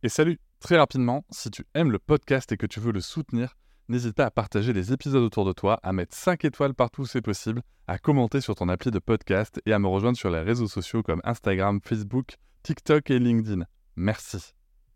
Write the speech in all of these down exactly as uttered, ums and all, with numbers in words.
Et salut, très rapidement, si tu aimes le podcast et que tu veux le soutenir, n'hésite pas à partager les épisodes autour de toi, à mettre cinq étoiles partout où c'est possible, à commenter sur ton appli de podcast et à me rejoindre sur les réseaux sociaux comme Instagram, Facebook, TikTok et LinkedIn. Merci.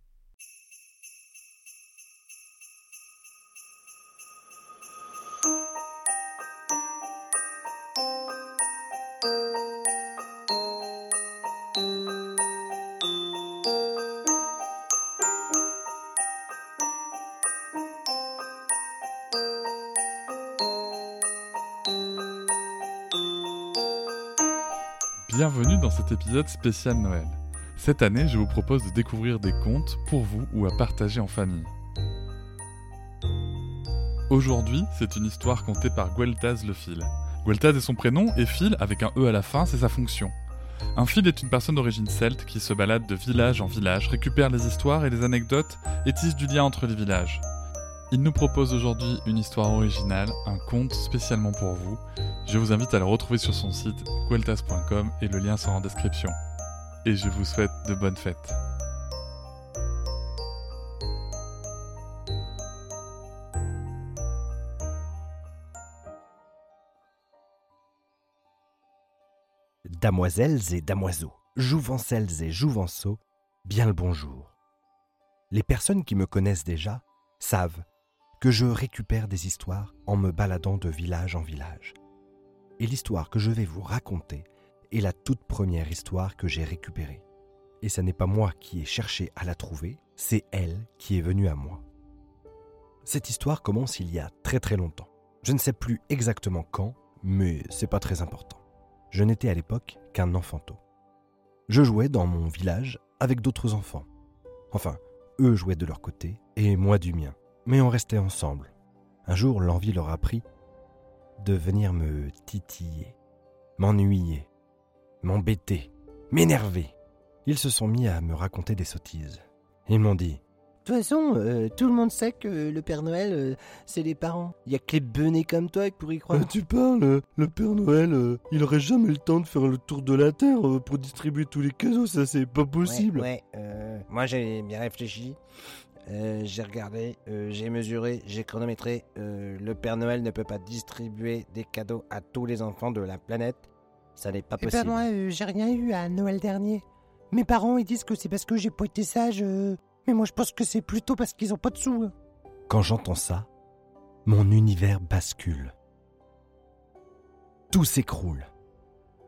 Bienvenue dans cet épisode spécial Noël. Cette année, je vous propose de découvrir des contes pour vous ou à partager en famille. Aujourd'hui, c'est une histoire contée par Gueltaz le Fil. Gueltaz est son prénom et Fil, avec un E à la fin, c'est sa fonction. Un fil est une personne d'origine celte qui se balade de village en village, récupère les histoires et les anecdotes et tisse du lien entre les villages. Il nous propose aujourd'hui une histoire originale, un conte spécialement pour vous. Je vous invite à le retrouver sur son site gueltaz point com et le lien sera en description. Et je vous souhaite de bonnes fêtes. Damoiselles et damoiseaux, jouvencelles et jouvenceaux, bien le bonjour. Les personnes qui me connaissent déjà savent que je récupère des histoires en me baladant de village en village. Et l'histoire que je vais vous raconter est la toute première histoire que j'ai récupérée. Et ce n'est pas moi qui ai cherché à la trouver, c'est elle qui est venue à moi. Cette histoire commence il y a très très longtemps. Je ne sais plus exactement quand, mais c'est pas très important. Je n'étais à l'époque qu'un enfanteau. Je jouais dans mon village avec d'autres enfants. Enfin, eux jouaient de leur côté et moi du mien. Mais on restait ensemble. Un jour, l'envie leur a pris de venir me titiller, m'ennuyer, m'embêter, m'énerver. Ils se sont mis à me raconter des sottises. Ils m'ont dit « De toute façon, euh, tout le monde sait que le Père Noël, euh, c'est les parents. Il n'y a que les benets comme toi pour y croire. » Euh, tu parles, le Père Noël, euh, il aurait jamais le temps de faire le tour de la Terre euh, pour distribuer tous les cadeaux, ça c'est pas possible. Ouais, ouais euh, moi j'ai bien réfléchi. Euh, j'ai regardé, euh, j'ai mesuré, j'ai chronométré. Euh, le Père Noël ne peut pas distribuer des cadeaux à tous les enfants de la planète. Ça n'est pas Eh possible. ben moi, euh, j'ai rien eu à Noël dernier. Mes parents, ils disent que c'est parce que j'ai pas été sage. Euh... Mais moi, je pense que c'est plutôt parce qu'ils ont pas de sous. Hein. Quand j'entends ça, mon univers bascule. Tout s'écroule. Quoi ?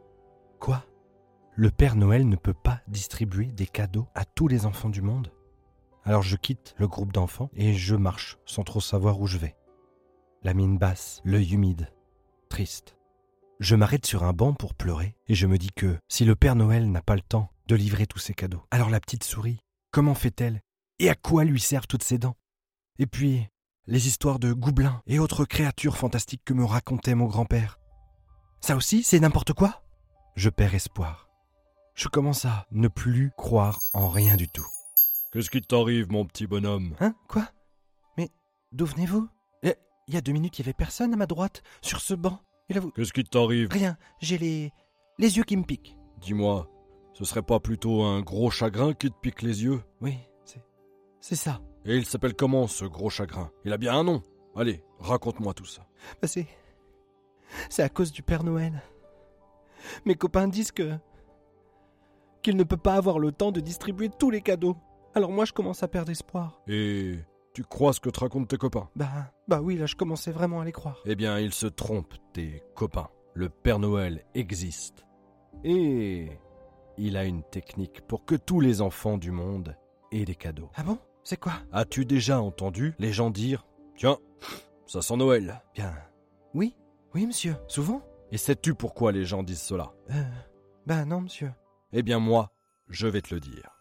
Le Père Noël ne peut pas distribuer des cadeaux à tous les enfants du monde ? Alors je quitte le groupe d'enfants et je marche sans trop savoir où je vais. La mine basse, l'œil humide, triste. Je m'arrête sur un banc pour pleurer et je me dis que si le Père Noël n'a pas le temps de livrer tous ses cadeaux, alors la petite souris, comment fait-elle ? Et à quoi lui servent toutes ses dents ? Et puis, les histoires de gobelins et autres créatures fantastiques que me racontait mon grand-père. Ça aussi, c'est n'importe quoi ? Je perds espoir. Je commence à ne plus croire en rien du tout. Qu'est-ce qui t'arrive, mon petit bonhomme ? Hein ? Quoi ? Mais d'où venez-vous ? Il y a deux minutes, il y avait personne à ma droite, sur ce banc. Et là, vous... Qu'est-ce qui t'arrive ? Rien, j'ai les... les yeux qui me piquent. Dis-moi, ce serait pas plutôt un gros chagrin qui te pique les yeux ? Oui, c'est... c'est ça. Et il s'appelle comment, ce gros chagrin ? Il a bien un nom. Allez, raconte-moi tout ça. Bah c'est... c'est à cause du Père Noël. Mes copains disent que... qu'il ne peut pas avoir le temps de distribuer tous les cadeaux. Alors moi, je commence à perdre espoir. Et tu crois ce que te racontent tes copains ? Bah, bah oui, là, je commençais vraiment à les croire. Eh bien, ils se trompent, tes copains. Le Père Noël existe. Et il a une technique pour que tous les enfants du monde aient des cadeaux. Ah bon ? C'est quoi ? As-tu déjà entendu les gens dire « Tiens, ça sent Noël ». Bien, oui, oui, monsieur, souvent. Et sais-tu pourquoi les gens disent cela ? Euh, bah non, monsieur. Eh bien moi, je vais te le dire.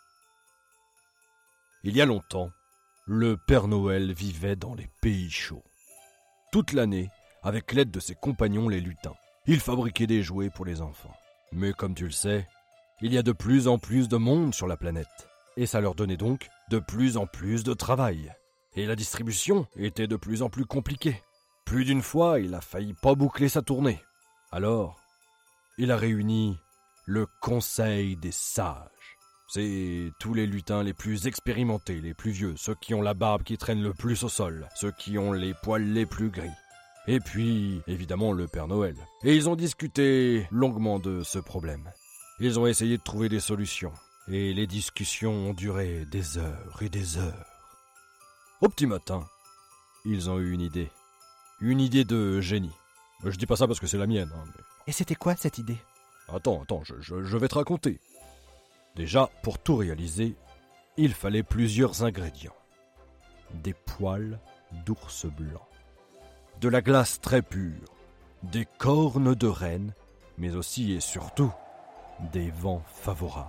Il y a longtemps, le Père Noël vivait dans les pays chauds. Toute l'année, avec l'aide de ses compagnons les lutins, il fabriquait des jouets pour les enfants. Mais comme tu le sais, il y a de plus en plus de monde sur la planète. Et ça leur donnait donc de plus en plus de travail. Et la distribution était de plus en plus compliquée. Plus d'une fois, il a failli pas boucler sa tournée. Alors, il a réuni le Conseil des Sages. C'est tous les lutins les plus expérimentés, les plus vieux, ceux qui ont la barbe qui traîne le plus au sol, ceux qui ont les poils les plus gris. Et puis, évidemment, le Père Noël. Et ils ont discuté longuement de ce problème. Ils ont essayé de trouver des solutions. Et les discussions ont duré des heures et des heures. Au petit matin, ils ont eu une idée. Une idée de génie. Je dis pas ça parce que c'est la mienne. Hein, mais... Et c'était quoi cette idée ? Attends, attends, je, je, je vais te raconter. Déjà, pour tout réaliser, il fallait plusieurs ingrédients. Des poils d'ours blanc, de la glace très pure, des cornes de renne, mais aussi et surtout, des vents favorables.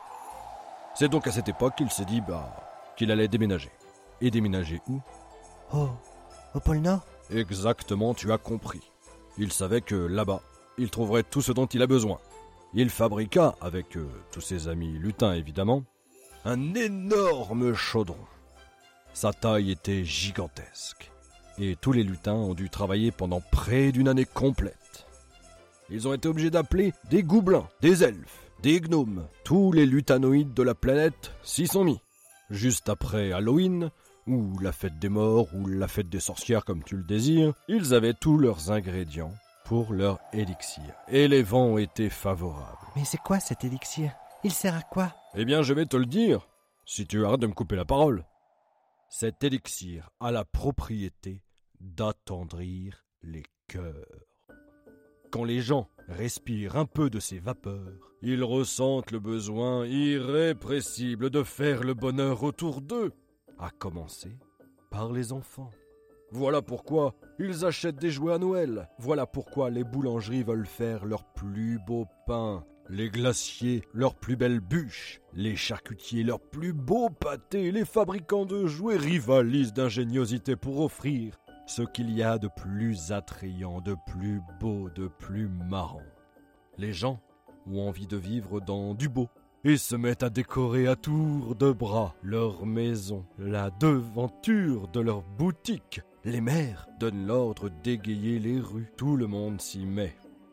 C'est donc à cette époque qu'il s'est dit bah, qu'il allait déménager. Et déménager où ? Oh, au pôle Nord ? Exactement, tu as compris. Il savait que là-bas, il trouverait tout ce dont il a besoin. Il fabriqua, avec euh, tous ses amis lutins évidemment, un énorme chaudron. Sa taille était gigantesque, et tous les lutins ont dû travailler pendant près d'une année complète. Ils ont été obligés d'appeler des gobelins, des elfes, des gnomes. Tous les lutanoïdes de la planète s'y sont mis. Juste après Halloween, ou la fête des morts, ou la fête des sorcières comme tu le désires, ils avaient tous leurs ingrédients pour leur élixir. Et les vents ont été favorables. Mais c'est quoi cet élixir ? Il sert à quoi ? Eh bien, je vais te le dire, si tu arrêtes de me couper la parole. Cet élixir a la propriété d'attendrir les cœurs. Quand les gens respirent un peu de ces vapeurs, ils ressentent le besoin irrépressible de faire le bonheur autour d'eux, à commencer par les enfants. Voilà pourquoi ils achètent des jouets à Noël. Voilà pourquoi les boulangeries veulent faire leurs plus beaux pains, les glaciers leurs plus belles bûches, les charcutiers leurs plus beaux pâtés, les fabricants de jouets rivalisent d'ingéniosité pour offrir ce qu'il y a de plus attrayant, de plus beau, de plus marrant. Les gens ont envie de vivre dans du beau et se mettent à décorer à tour de bras leur maison, la devanture de leur boutique. Les maires donnent l'ordre d'égayer les rues. Tout le monde s'y met.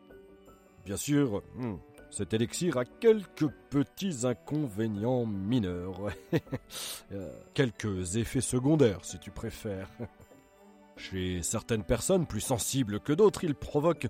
Bien sûr, hmm, cet élixir a quelques petits inconvénients mineurs. euh, quelques effets secondaires, si tu préfères. Chez certaines personnes plus sensibles que d'autres, il provoque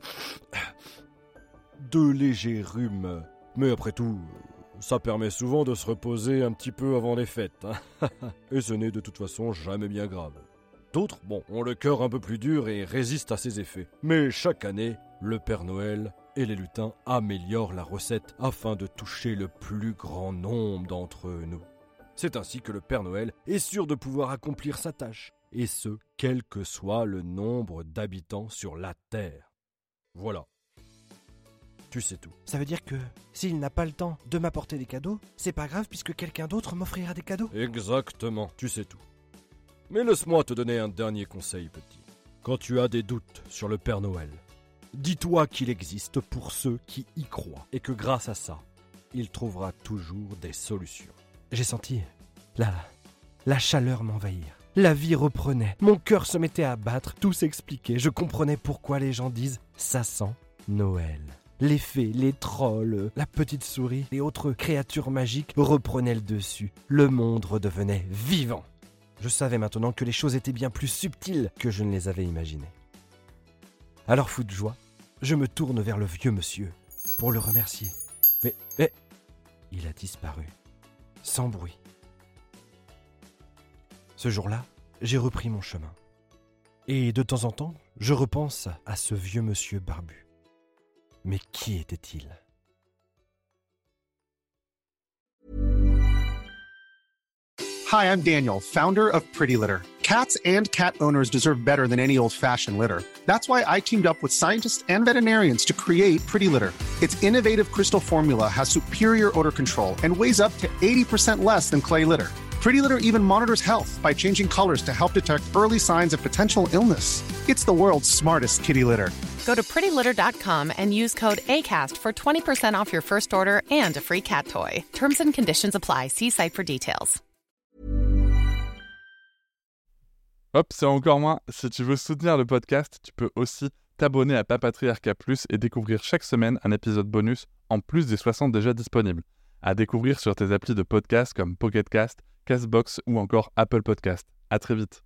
de légers rhumes. Mais après tout, ça permet souvent de se reposer un petit peu avant les fêtes. Et ce n'est de toute façon jamais bien grave. D'autres, bon, ont le cœur un peu plus dur et résistent à ces effets. Mais chaque année, le Père Noël et les lutins améliorent la recette afin de toucher le plus grand nombre d'entre nous. C'est ainsi que le Père Noël est sûr de pouvoir accomplir sa tâche, et ce, quel que soit le nombre d'habitants sur la Terre. Voilà. Tu sais tout. Ça veut dire que s'il n'a pas le temps de m'apporter des cadeaux, c'est pas grave puisque quelqu'un d'autre m'offrira des cadeaux. Exactement, tu sais tout. Mais laisse-moi te donner un dernier conseil, petit. Quand tu as des doutes sur le Père Noël, dis-toi qu'il existe pour ceux qui y croient et que grâce à ça, il trouvera toujours des solutions. J'ai senti la, la chaleur m'envahir. La vie reprenait. Mon cœur se mettait à battre. Tout s'expliquait. Je comprenais pourquoi les gens disent « ça sent Noël ». Les fées, les trolls, la petite souris et autres créatures magiques reprenaient le dessus. Le monde redevenait vivant. Je savais maintenant que les choses étaient bien plus subtiles que je ne les avais imaginées. Alors fou de joie, je me tourne vers le vieux monsieur pour le remercier. Mais, mais, il a disparu, sans bruit. Ce jour-là, j'ai repris mon chemin. Et de temps en temps, je repense à ce vieux monsieur barbu. Mais qui était-il ? Hi, I'm Daniel, founder of Pretty Litter. Cats and cat owners deserve better than any old-fashioned litter. That's why I teamed up with scientists and veterinarians to create Pretty Litter. Its innovative crystal formula has superior odor control and weighs up to eighty percent less than clay litter. Pretty Litter even monitors health by changing colors to help detect early signs of potential illness. It's the world's smartest kitty litter. Go to pretty litter dot com and use code ACAST for twenty percent off your first order and a free cat toy. Terms and conditions apply. See site for details. Hop, c'est encore moins. Si tu veux soutenir le podcast, tu peux aussi t'abonner à Papatriarcat Plus et découvrir chaque semaine un épisode bonus en plus des soixante déjà disponibles. À découvrir sur tes applis de podcast comme Pocket Cast, Castbox ou encore Apple Podcast. À très vite.